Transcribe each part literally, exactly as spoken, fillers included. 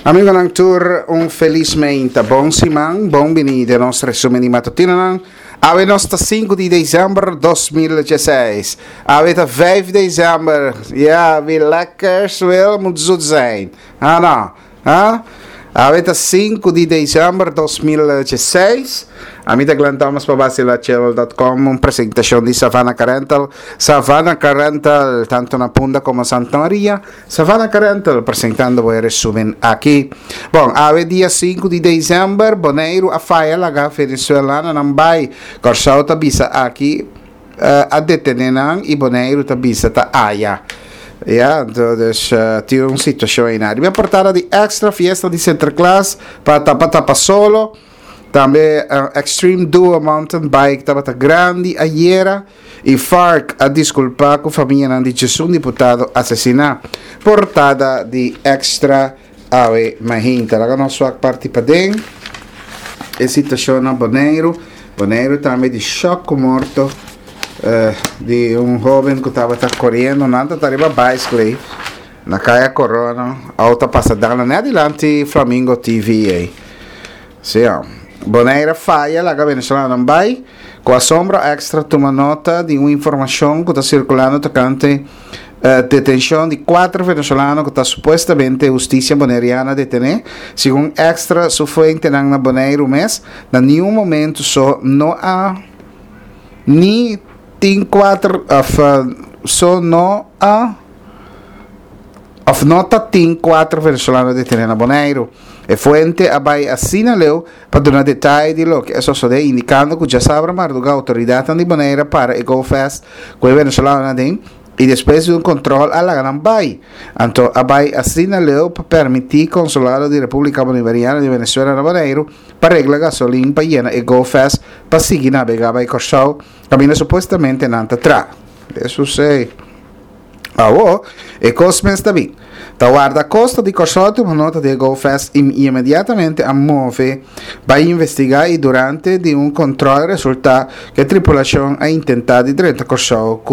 Amigo ng tour, un felizmente buon simang, buon venite a nostra resume di mattutina. Avete nostra cinque di dezembro duemiladezesseis. Avete vijf december. Ja, wie lekker wil moet zoet zijn. Ah, no. Ah? Avete cinque di dezembro duemiladezesseis. Amita Glenn Thomas para basilachel ponto com, uma apresentação de Savannah Carental. Savannah Carental, tanto na Punta como Santa Maria. Savannah Carental, apresentando o resumo aqui. Bom, ave dia cinco de dezembro, boneiro a faia laga venezuelana não vai. Corsau tabisa aqui uh, a detenenan e boneiro tabisa ta aya. Ja, dus uh, tinha uma situação aí na área. Minha portada de extra fiesta de Sinterklaas para tapa tapa solo. Também uh, Extreme Duo Mountain Bike estava grande ayer e F A R C a desculpar com a família de Jesus, um deputado assassinado. Portada de extra ave mahinta. Lá nós só participadem. A situação na Boneiro. Boneiro também de choque morto uh, de um jovem que estava correndo, nada estava bicycle na caia Corona, alta passada na adiante Flamingo T V aí. Sim, ó. Boneira falha, la venezuelana não vai. Com a sombra extra, toma nota de uma informação que está circulando tocante uh, detenção de quatro venezuelanos que está supostamente a justiça boneriana detener. Segundo extra, só foi entenando na Boneiro um mês. Na nenhum momento só não há nem tem quatro, uh, só não há of nota tem quatro venezuelanos detenidos na Boneiro. E fuente abai assinaleu para dar detalhe de lo que é só de indicando que já sabe marduga a autoridade de Boneira para o GoFest com o venezuelano tem e depois de um controle a la gran bai. Então abai assinaleu para permitir consulado da República Bolivariana de Venezuela na Boneiro para reglar gasolina para llenar o GoFest para seguir navegar e Corsau caminho supostamente nanta tra. Isso sei. Ah, oh, e Cosmens também. Da guarda-costa di Corsauto uma nota de GoFest e imediatamente a move para investigar e durante de um controle resulta que a tripulação ha intentado direto Corsauto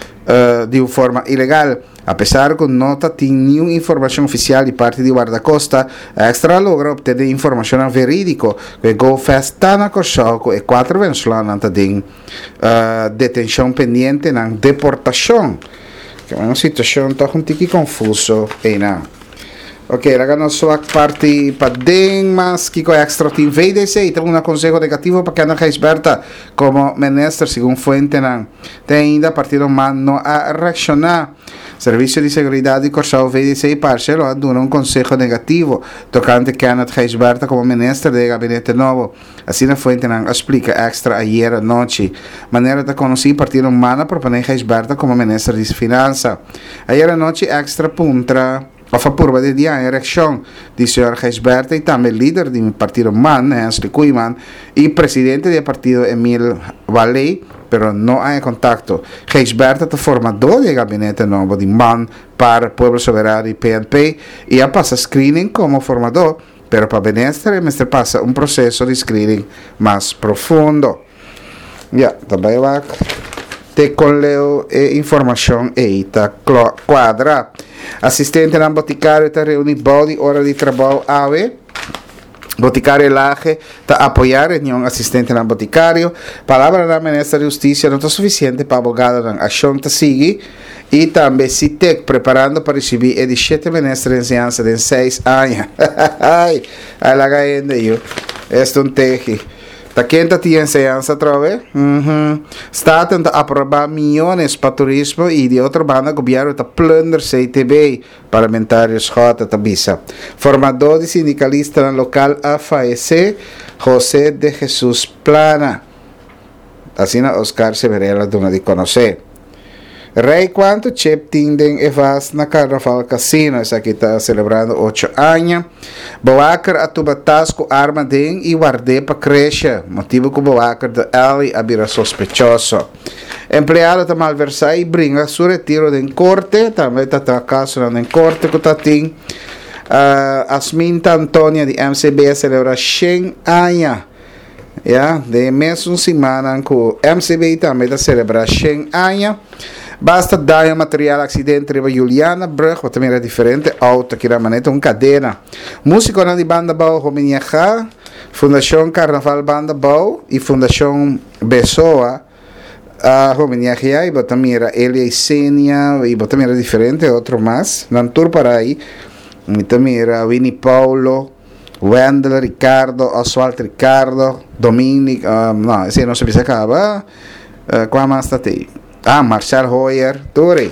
uh, de uma forma ilegal. Apesar que nota tem nenhuma informação oficial de parte de guarda-costa, a Extra logra obter informação verídica que GoFest está na Corsauto e quatro venezuelanos têm uh, detenção pendente na deportação. É uma situação tão um pouco confuso aí na. Ok, agora nós só a parte para bem, mas que com extra team V D C e tem um conselho negativo para que a Reisberta como ministro segundo fonte não tem ainda partido mano a reaccionar. Serviço de Seguridade de Corsau V D C e Parcelo a dar um conselho negativo tocante que a Reisberta como ministro do gabinete novo. Assim a fonte não explica extra ayer à noite. Maneira de conhecer partido mano para poner Reisberta como ministro de Finanças. Ayer à noite extra puntra a favor de dia em eleição do senhor Reisberta e também líder do partido MAN, Hensley Kuiman, e presidente do partido Emil Valei, pero não há contato. Reisberta é formador do gabinete novo de MAN para Pueblo Soberano e P N P e a passa screening como formador, pero para Benestre, mestre passa um processo de screening mais profundo. Já, também vai te colheu informação e tá quadra. Assistente na boticário está reunir body hora de trabalho ave. Boticário laje está apoiar reunião assistente na boticário. Palavra da ministra de Justiça não está suficiente para abogado na ação está seguir. E também se tem preparando para receber é de sete ministros de ensinança de seis anos. Ai, ai lá ainda eu. Este um teque. Está quente a enseñanza otra vez. Uh-huh. Está tentando aprovar millones para turismo e de outra banda o governo está plundando C T B parlamentares J Tabisa. Formador de sindicalista no local A F A E C, José de Jesus Plana. Assim Oscar Severela dona de conhecer. Rei quanto chep tinden e vas na Carnaval Casino, essa aqui está celebrando oito anos. Boacar a tubatasco arma den e guardei para crescer, motivo que o Boacar de Ali abira sospechoso. Empleado da malversar e brinca su retiro de corte, também está caso em corte que está tem. Uh, Asminta Antônia de M C B celebra cem anos. Yeah, de mês uma semana que o M C B também está celebrando cem anos. Basta dar material acidente riba Juliana Brug, wat também era diferente, auto que era maneta, um cadena. Músico na de banda Bau Rominhaja, Fundação Carnaval Banda Bau e Fundação Bessoa, a Rominhaja, e também era Elia e Sênia, e também era diferente, outro mais, na tour para aí, e também era Winnie Paulo, Wendel, Ricardo, Oswald Ricardo, Dominic, uh, não, esse não se acaba, uh, qual mais está aí? Ah, Marcel Hoyer, Tori.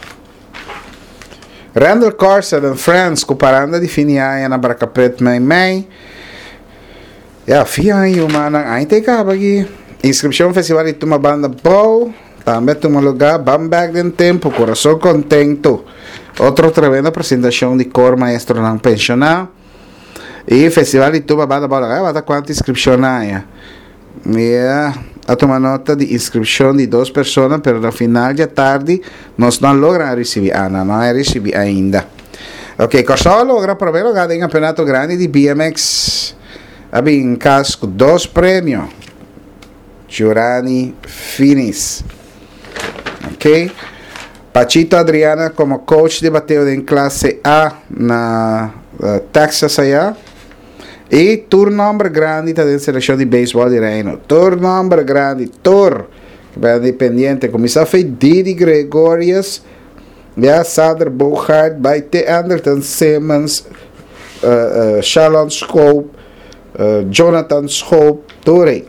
Randall Carson and Friends, comparando de finiaya na Bracapet May May. Ja, via aí, humana, aí tem cabo aqui. Inscrição festival de uma banda boa, também tem um lugar, bambag de tempo, coração contento. Outro tremenda apresentação de cor maestro não pensionar. E festival de uma banda boa, vai dar quanto inscrição aí? Yeah. A tomar nota de inscrição de duas pessoas, pero no final de tarde nós não logramos receber, ah, não, não recebi ainda. Ok, Corsol logra prover lugar em campeonato grande de B M X. Havia em casco dois prêmios. Giurani Finis. Ok. Pachito Adriana como coach de bateo em classe A na uh, Texas allá. E turnombre grande da seleção de beisebol de Reino. Turnombre grande, Tur, independiente. Começou a fazer Didi Gregorius, ja, Sander Bogaert, vai ter Anderton Simmons, uh, uh, Shalon Schoop, uh, Jonathan Schoop, Turei.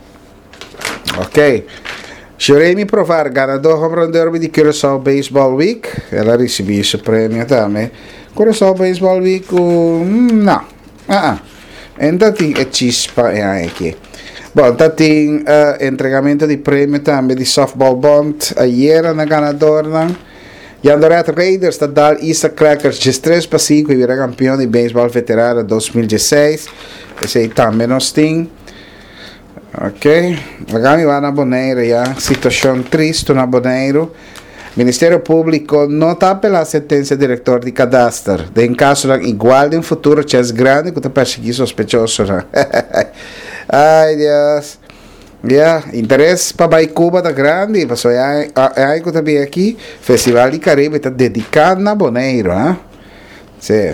Ok. Jeremy Provar, ganador home run derby de Curaçao Baseball Week. Ela recebeu esse prêmio também. Curaçao Baseball Week, uh, não. Ah, ah. Então tem a chispa aqui. Bom, então tem uh, entregamento de prêmio também de softball bond ayer na ganadora. E Andoret Raiders da Dal Isa Crackers de três para cinco e virá campeão de beisebol veterano dois mil e dezesseis. Esse aí também nós tem. Ok. Agora vai na Boneiro já. Situação triste na Boneiro. Ministério Público nota pela sentença do diretor de cadastro. De em caso de igual de um futuro chance grande que te perseguir sospechoso. Ai, Deus. Yeah, interesse para Bahia Cuba da grande. Passou aí que também aqui. Festival de Caribe está dedicado na Boneiro. Hein? Sim.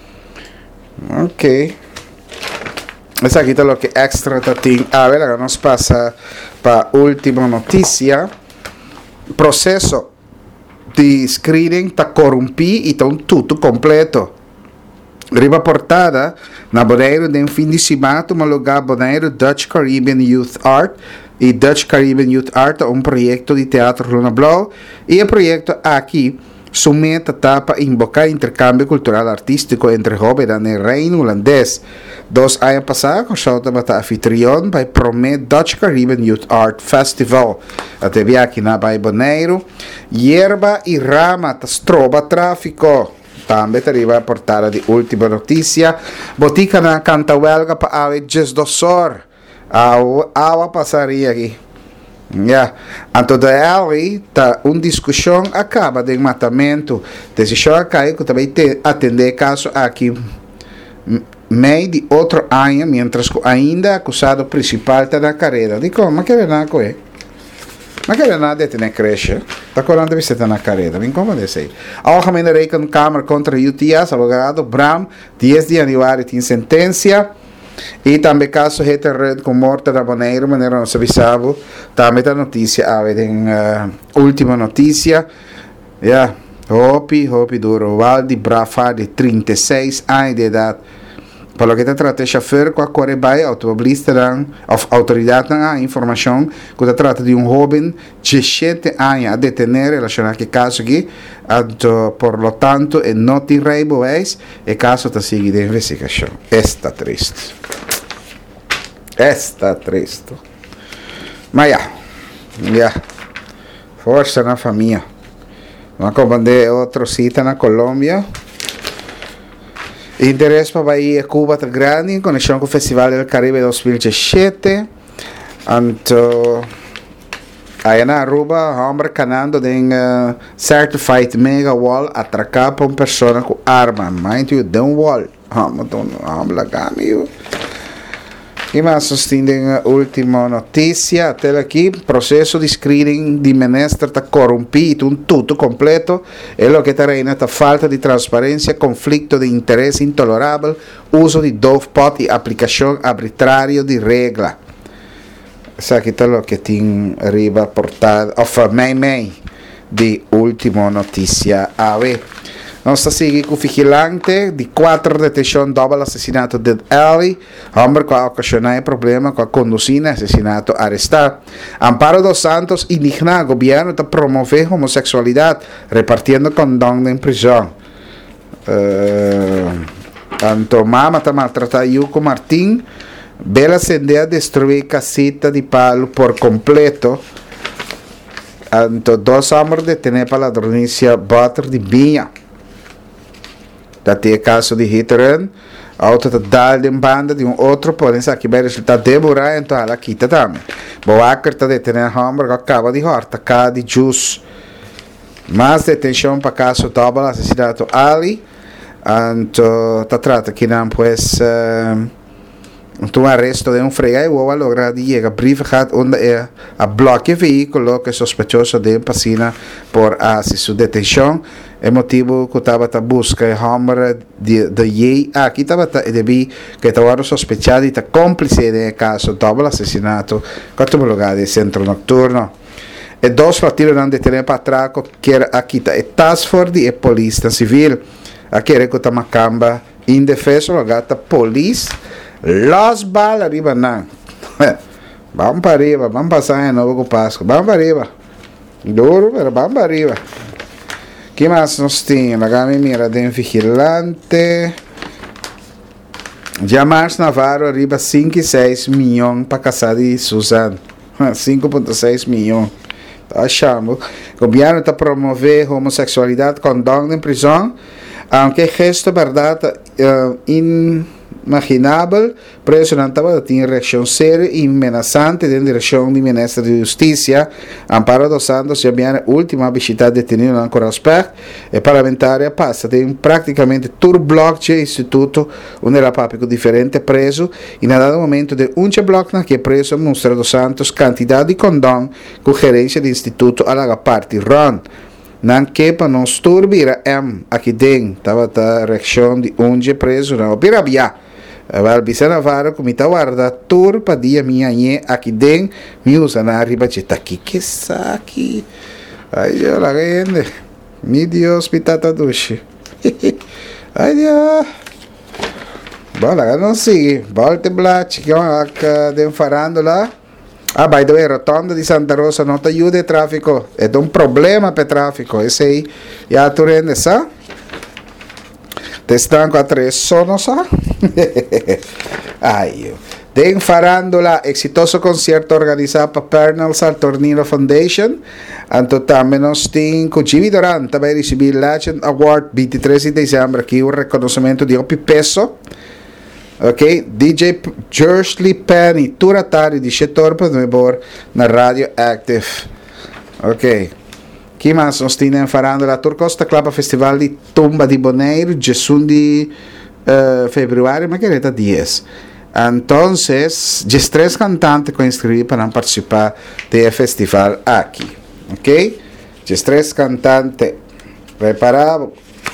Ok. Essa aqui está o que extra tem. A ver, agora nós passa para a última notícia. Processo de screening está corrompido e está um tudo completo. Riba portada na Boneiro de um fim de semana, uma lugar Boneiro Dutch Caribbean Youth Art e Dutch Caribbean Youth Art, um projeto de teatro Luna Blau e o projeto aqui sumeta para invocar intercâmbio cultural artístico entre jovens no reino holandês. Dos anos passados, o estava anfitrião para promover Dutch Caribbean Youth Art Festival. Até aqui na Bahia Boneiro, Yerba e Rama, troba tráfico. Também arriva a portada de última notícia. Botica na canta huelga para a just dosor. A passaria aqui. Yeah. Anto da ali, tá uma discussão acaba de matamento. Decisão a cair que também te atender caso aqui meio de outro ano, mientras que ainda acusado principal está na carreira. Digo, mas que nada é? Mas que nada de ter creche? Está correndo de estar na carreira. Me incomoda isso aí. A Algemene Rekenkamer contra U T S, advogado Bram, dez de janeiro tem sentença. E também caso Red com morte da Boneiro, maneira não se avisava. Também a notícia, a ver, em uh, última notícia. Yeah. Hopi, Hopi duro. Valdi Brafa, de trinta e seis anos de idade. Pelo que trata de chofer com a Corebai, automobilista, a autoridade a informação que se trata de um jovem de sete anos a detener relacionado com o caso aqui. Por lo tanto, não tem reiboés, e caso está seguido de investigação. Está triste. Está triste. Mas já, já, força na família. Vamos comandar outro sítio na Colômbia. Interesse para Bahia Cuba está grande em conexão com o Festival do Caribe dois mil e dezessete. Então, aí na Aruba, homem canando de uh, Certified Mega Wall atracar para uma pessoa com arma. Mind you, don't wall. Vamos, vamos lá, amigo. E mais sostiene ultima notizia, até aqui, processo di screening di ministro está corrompido, um tudo completo, e lo che terrena ta falta di trasparenza, conflitto di interesse intolerabile, uso di dovepot e applicazione arbitraria di regola. Sa che lo che ti arriva portato, of mei mei, di ultima notizia ave. Non sta seguendo con vigilante di quattro detenzioni dopo l'assassinato di Ali, hombre che ha occasionato problemi con la conducina assassinato arrestato. Amparo dos Santos indigna al gobierno de promover homosexualidad repartiendo condones en prisión. Uh, tanto mamá está maltratada Yuko Martín, Bela Sendea destruir casita de palo por completo. Tanto dos hombres detenidos para la ladronicia Butter de Vinha. Dat é caso de Hitler, auto total de banda de um outro, porém, aqui vai resultar demorar, então ela quita também. Boa carta de ter homem que acaba de horta, cá de jus. Mais detenção para caso double assassinato Ali, então, tá trata que não, pues, uh, um arresto de um freguês, ou a lograr de chegar brief gaat onde é a bloque veículo que é sospechoso de empacina por a sua detenção. É motivo que estava a busca é homem de de Ye aqui estava a debi que estava suspeitado de estar cúmplice de caso double assassinato quatro lugar de centro nocturno. E dois latinos não detenidos para atraco que era aqui tá é task force e polícia civil. Aqui era que está macamba indefeso lugar tá polícia Los balas arriba não. Vamos para arriba, vamos passar em novo Páscoa, vamos para arriba. Duro, mas vamos para arriba. Que mais nós temos? A mira de um vigilante. Jamars Navarro arriba cinco vírgula seis milhões para casar de Suzano. cinco vírgula seis milhões. Achamos. O governo está promovendo homossexualidade com dom em prisão. Aunque gesto verdade uh, inimaginável, preso não estava tinha reação séria e amenazante em direção do Ministro de Justiça. Amparo dos Santos já havia última visita detenido no Corosper e parlamentar passa tem praticamente todo bloco de instituto onde era papico diferente preso e na dado momento de um bloco na que preso mostra dos Santos quantidade de condom com gerência do instituto a la parte Ron. Não que para não turbira M aqui dentro estava a reação de um preso não pirabia. Val bisa Navarro comita guarda tur pa dia minha nye aqui dentro me usa na arriba de aqui que saque. Ai eu la gente. Mi Dios pitata duche. Ai Deus. Bola não sigue. Volte black que é de farando lá. Ah, by the way, rotonda di Santa Rosa não te ajuda o tráfico. É um problema para o tráfico. Esse aí, já tu rende, sabe? Te estão com a três sonos, sabe? Ai, tem farándola, exitoso concerto organizado para Pernal Saturnino Foundation. Anto também nós temos com Jimmy Durant, também recebi Legend Award vinte e três de dezembro, aqui o reconhecimento de oito pesos. Ok, D J Jersley Penny, toda tarde de setor para na Rádio Active. Ok, que mais nós temos farando a Turcosta Club Festival de Tumba de Bonaire, dezoito de uh, fevereiro, mas que é dez. Então, três cantantes que inscrevi para participar do festival aqui. Ok, três cantantes preparado,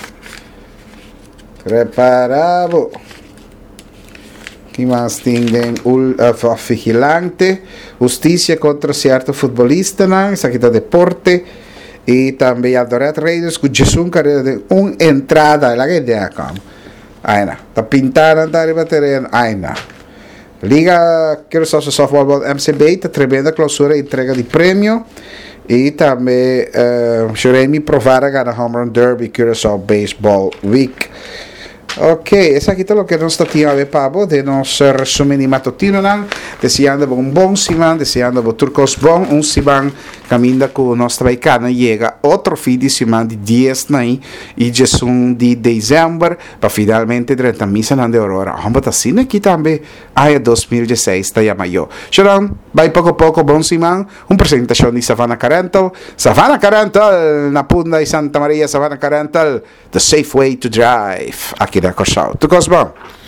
preparado. Que mais tem o uh, vigilante, justiça contra certo futebolista, não? Isso aqui é deporte. E também a Doret Raiders, com Jesus carreira de uma entrada, lá que é como. Aí não, está pintando, está arriba terreno, aí não. Liga, quero só softball M C B, está tremenda clausura e entrega de prêmio. E também, uh, chorei me provar a ganhar Home Run Derby, Curaçao Baseball Week. Ok, esse aqui é o que nós tínhamos a ver, Pablo, de nosso resumo de matutino, desejando um bom semana, desejando um turcos bom, um semana caminha com nossa baicana, chega outro fim de semana de dez aí, e dezoito de dezembro, para finalmente durante a missa de Aurora. Vamos estar assim aqui também, aí dois mil e dezesseis, está maior. Chorão, vai pouco a pouco, bom semana, uma apresentação de Savannah Carental, Savannah Carental, na Punta de Santa Maria, Savannah Carental, the safe way to drive, aqui da Corsal. Tu gostas bom?